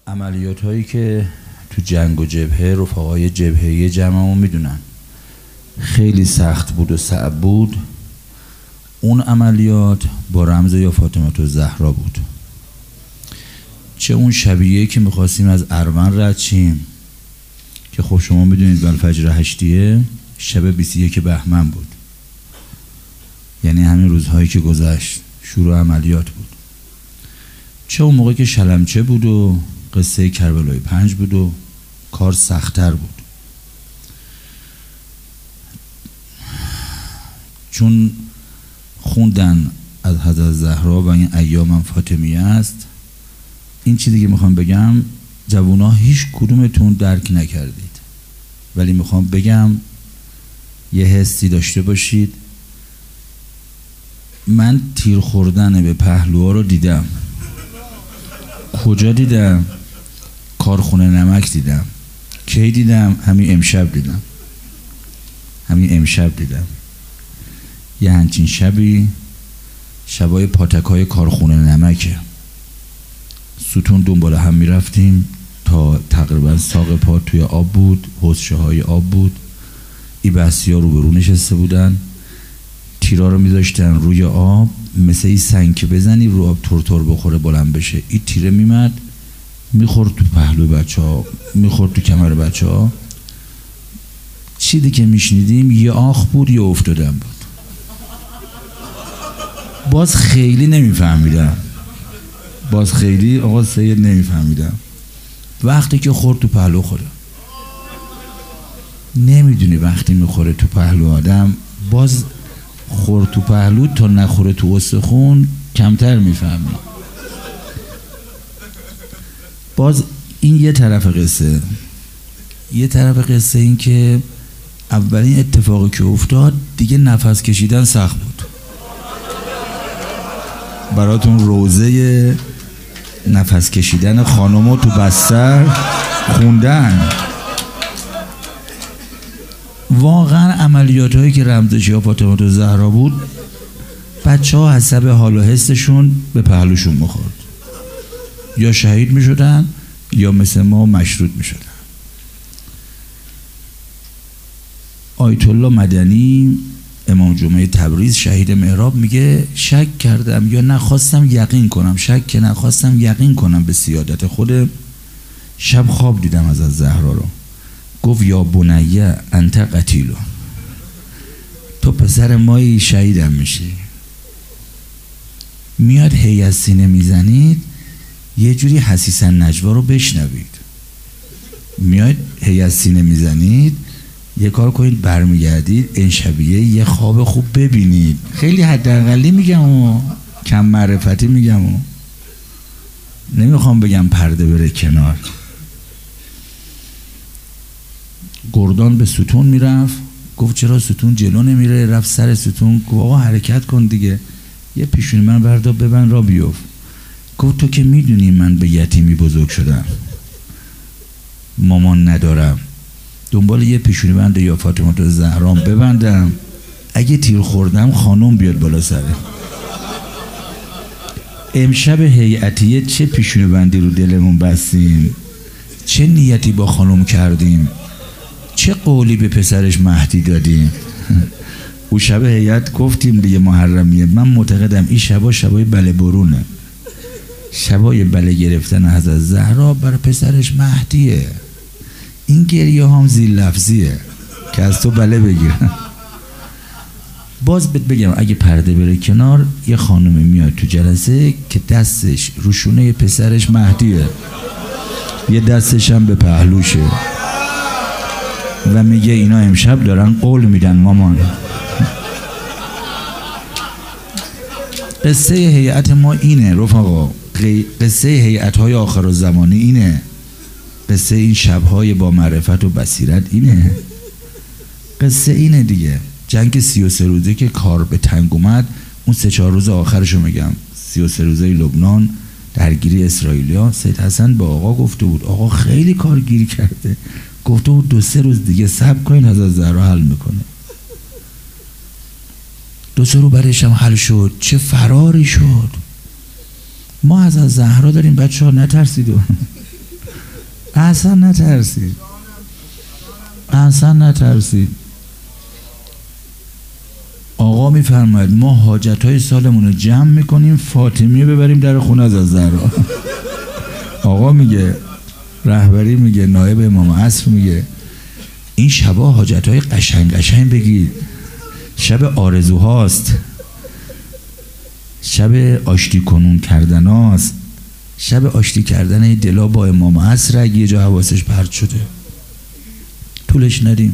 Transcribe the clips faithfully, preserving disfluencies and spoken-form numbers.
عملیات هایی که تو جنگ و جبهه رفقای جبهه‌ای جمعمون میدونن خیلی سخت بود و صعب بود. اون عملیات با رمز یا فاطمه الزهرا بود. چه اون شبیه که میخواستیم از اروند رد شیم که خب شما میدونید بالفجر هشتیه شب بیست و یک بهمن بود، یعنی همین روزهایی که گذشت شروع عملیات بود. چه اون موقع که شلمچه بود و قصه کربلای پنج بود و کار سخت‌تر بود، چون خوندن از حضرت زهرا و این ایام فاطمیه است. این چیزی که میخوام بگم جوونا هیچ کدومتون درک نکردید، ولی میخوام بگم یه حسی داشته باشید. من تیر خوردن به پهلوها رو دیدم. کجا دیدم؟ کارخونه نمک دیدم. کی دیدم؟ همین امشب دیدم. همین امشب دیدم. یه همچین شبی شبای پاتکای کارخونه نمکه. ستون دنبال هم میرفتیم تا تقریبا ساق پا توی آب بود، حوضچه های آب بود. ای بحثی ها رو به رو نشسته بودن، تیرا رو میذاشتن روی آب، مثل ای سنگ که بزنی رو آب تورتور بخوره بلند بشه. این تیره میمد میخورد تو پهلو بچه ها، میخورد تو کمر بچه ها. چیزی که میشنیدیم یه آخ بود یه افتادن بود. باز خیلی نمیفهمیدم باز خیلی آقا سید نمیفهمیدم. وقتی که خورد تو پهلو خوره، نمیدونی وقتی میخوره تو پهلو آدم، باز خورد تو پهلو تا نخوره تو استخون کمتر میفهمی. باز این یه طرف قصه. یه طرف قصه این که اولین اتفاقی که افتاد دیگه نفس کشیدن سخت بود. براتون روزه نفس کشیدن خانمو تو بستر خوندن. واقعا عملیات هایی که رمزش یا فاطمه الزهرا بود، بچه ها حسب حال و حسشون به پهلوشون میخورد، یا شهید میشدن یا مثل ما مشروط میشدن. آیت الله مدنی امام جمعه تبریز شهید محراب میگه شک کردم یا نخواستم یقین کنم، شک که نخواستم یقین کنم به سیادت خودم. شب خواب دیدم از از زهرا رو. گفت یا بنیه انت قتیلو، تو پسر مایی شهیدم میشی. میاد هی از سینه میزنید یه جوری حسیسن نجوا رو بشنوید. میاد هی از سینه میزنید یه کار کنید برمیگردید این شبیه یه خواب خوب ببینید. خیلی حداقلی میگم و کم معرفتی میگم و نمیخوام بگم پرده بره کنار. گردان به ستون میرفت، گفت چرا ستون جلو نمیره؟ رفت سر ستون، گفت آقا حرکت کن دیگه، یه پیشونی من بردار ببند را بیفت. گفت تو که میدونی من به یتیمی بزرگ شدم، مامان ندارم، دنبال یه پیشونی بند یا فاطمه الزهرا ببندم، اگه تیر خوردم خانم بیاد بالا سره. امشب هیئتیه چه پیشونی بندی رو دلمون بستیم، چه نیتی با خانم کردیم، چه قولی به پسرش مهدی دادیم. او شب هیئت گفتیم دیگه محرمیه. من معتقدم این شبا شبای بله برونه، شبای بله گرفتن حضرت زهرا برای پسرش مهدیه. این گریه هم زیر لفظیه که از تو بله بگیرن. باز بهت بگم اگه پرده بره کنار، یه خانومی میاد تو جلسه که دستش روشونه پسرش مهدیه، یه دستش هم به پهلوشه و میگه اینا امشب دارن قول میدن مامان. قصه هیئت ما اینه رفقا، قصه هیئت های آخر الزمانی اینه، قصه این شبهای با معرفت و بصیرت اینه، قصه اینه دیگه. جنگ سی و سه روزه که کار به تنگ اومد، اون سه چهار روز آخرشو میگم، سی و سه روزه لبنان، درگیری اسرائیلیا، سید حسن با آقا گفته بود آقا خیلی کار گیری کرده، گفته بود دو سه روز دیگه صبر کنین حضرت زهرا حل میکنه. دو سه روز برش هم حل شد. چه فراری شد. ما از زهرا داریم بچه ها، نترسید. اصلا نترسید، اصلا نترسید. آقا میفرماید ما حاجتهای سالمون رو جمع میکنیم، فاطمیه ببریم در خونه از زهرا. آقا میگه، رهبری میگه، نایب امام عصر میگه این شبا حاجتهای قشنگ قشنگ بگید، شب آرزوهاست، شب آشتی کنون کردن هاست، شب آشتی کردن دلا با امام عصر. اگه یه جا حواسش پرت شده طولش ندیم.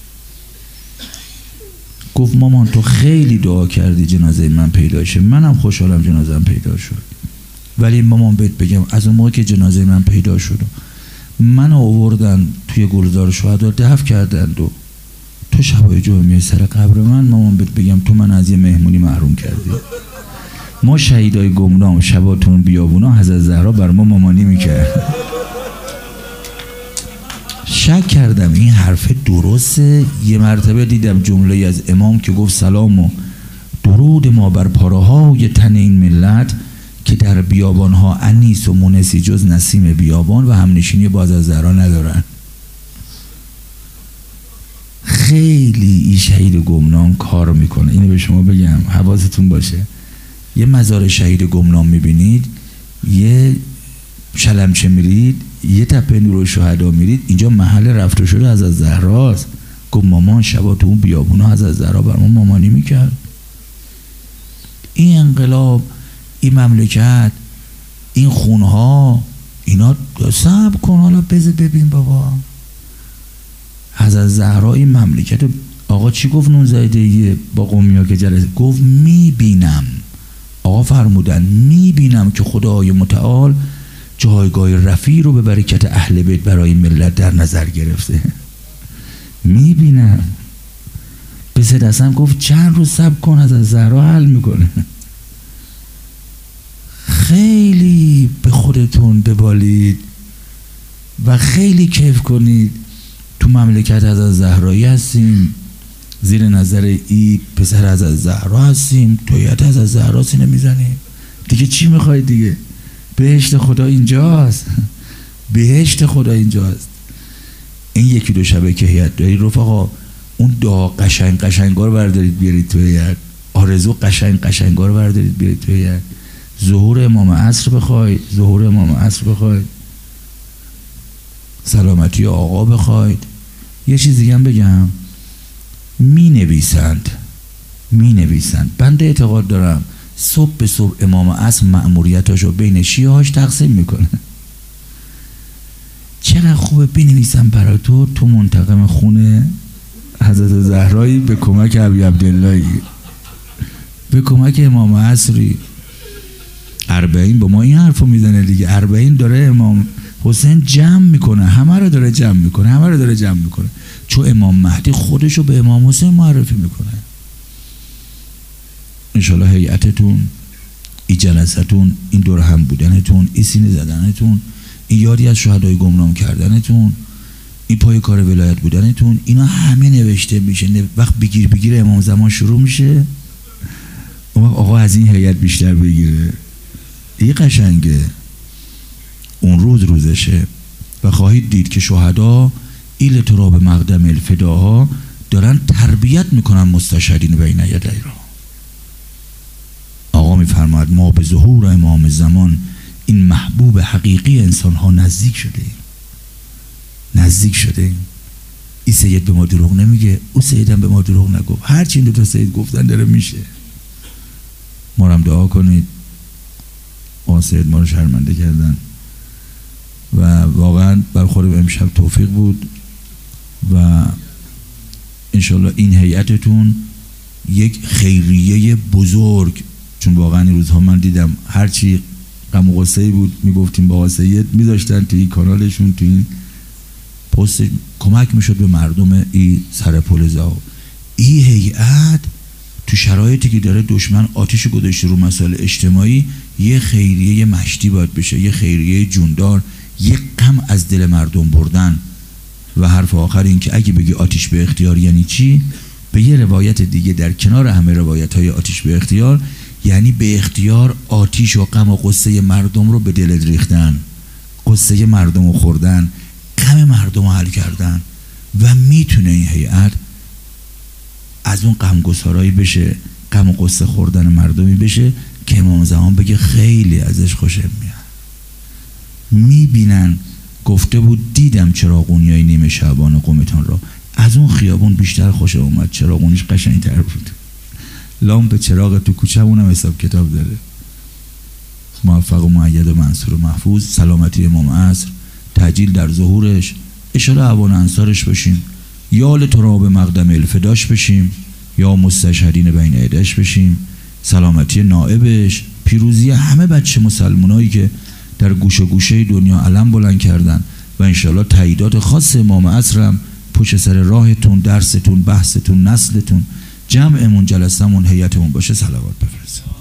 گفت مامان تو خیلی دعا کردی جنازه من پیدا شه، منم خوشحالم جنازه پیدا شد، ولی مامان بهت بگم از اون موقع که جنازه من پیدا شد من آوردن توی گلزار شهدا دفن کردن و تو شبای جمعه سر قبر من، مامان بهت بگم تو من از یه مهمونی محروم کردی. ما شهیدای گمنام شباتون بیابونا حضرت زهرا بر ما مامانی میکرد. شک کردم این حرف درسته. یه مرتبه دیدم جمله از امام که گفت سلام و درود ما بر پاراهای تن این ملت که در بیابانها انیس و مونسی جز نسیم بیابان و همنشینی باز از زهرا ندارن. خیلی این شهید گمنام کار میکنه. اینو به شما بگم حواستون باشه. یه مزار شهید گمنام میبینید، یه شلمچه میرید، یه تپه نور شهدا میرید، اینجا محل رفت و شده از از زهراست. گفت مامان شبا تو اون بیابونا از از زهرا بر ما مامانی میکرد. این انقلاب، این مملکت، این خونها، اینا صبر کن حالا بذار ببین بابا. از از زهرا این مملکت. آقا چی گفت نونزده‌ای با قومیا که جلسه گفت میبینم، آقا فرمودن میبینم که خدای متعال جایگاه رفیع رو به برکت اهل بیت برای ملت در نظر گرفته. میبینم. به سه دستم گفت چند روز صبر کن از از زهرا حل میکنه. خیلی به خودتون ببالید و خیلی کیف کنید. تو مملکت از از زهرایی هستیم، زیر نظر ای پسر از از زهرا هستیم، تویت از از زهرا سینه میزنیم. دیگه چی میخواید دیگه؟ بهشت خدا اینجاست. بهشت خدا اینجاست. این یکی دو شبه که هیئت دارید رفقا، اون دعا قشنگ قشنگا رو بردارید بیارید تو هیئت، آرزو قشنگ قشنگا رو بردارید بیارید تو هیئت. ظهور امام عصر بخواید، ظهور امام عصر بخواید، سلامتی آقا بخواید. یه چیز دیگه هم بگم، می نویسند می نویسند بنده اعتقاد دارم صبح به صبح امام عصر مأموریتاشو بین شیعهاش تقسیم میکنه. چقدر خوبه بنویسم برای تو تو منتقم خونه حضرت زهرایی، به کمک ابی عبداللهی، به کمک امام عصری. اربعین با ما این حرفو میزنه دیگه. اربعین داره امام حسین جمع میکنه، همه رو داره جمع میکنه، همه رو داره جمع میکنه، چون امام مهدی خودشو به امام حسین معرفی میکنه. انشالله هیئتتون، این جلستون، این دور هم بودنتون، این سینه زدنتون، این یادی از شهدای گمنام کردنتون، این پای کار ولایت بودنتون، اینا همه نوشته میشه. وقت بگیر بگیر امام زمان شروع میشه، اون وقت آقا از این هیئت بیشتر بگیره. این قشنگه. اون روز روزشه و خواهید دید که شهدا ایل تراب مقدم الفداها دارن تربیت میکنن مستشهدین بین یدی را. آقا میفرماید ما به ظهور امام زمان این محبوب حقیقی انسان ها نزدیک شده ایم. نزدیک شده ایم. این سید به ما دروغ نمیگه، او سیدم به ما دروغ نگفت. هرچی این دو تا سید گفتن داره میشه. ما رو هم دعا کنید. آقا سید ما رو شرمنده کردن و واقعا برخورد امشب توفیق بود و انشالله این هیئتتون یک خیریه بزرگ، چون واقعا این روزها من دیدم هرچی غم و غصه‌ای بود میگفتیم با سید میذاشتن توی این کانالشون، توی این پست کمک میشد به مردم این سر پل زاو. این هیئت تو شرایطی که داره دشمن آتش گذاشته رو مسائل اجتماعی، یه خیریه یه مشتی باید بشه، یه خیریه جوندار، یه غم از دل مردم بردن. و حرف آخر این که اگه بگی آتش به اختیار یعنی چی، به یه روایت دیگه در کنار همه روایت های آتش به اختیار، یعنی به اختیار آتش و غم و قصه مردم رو به دلت ریختن، قصه مردم رو خوردن، غم مردم رو حل کردن و میتونه این هیئت از اون غمگسارایی بشه، غم و غصه خوردن مردمی بشه که امام زمان بگه خیلی ازش خوشم میاد. میبینن گفته بود دیدم چراغونیای نیمه شعبان قمتان را، از اون خیابون بیشتر خوشم اومد، چراغونیش قشنگ‌تر بود. لامپ چراغ تو کوچه‌مونم حساب کتاب داره. موفق و مؤید و منصور و محفوظ، سلامتی امام عصر، تعجیل در ظهورش، اشاره عوان انصارش بشیم، یا لتراب مقدم الفداش بشیم، یا مستشهدین بین عدش بشیم، سلامتی نائبش، پیروزی همه بچه مسلمانایی که در گوشه گوشه دنیا علم بلند کردن و انشالله تاییدات خاص امام عصر هم پشت سر راهتون، درستون، بحثتون، نسلتون، جمعمون، جلسمون، هیئتمون باشه. صلوات بفرستید.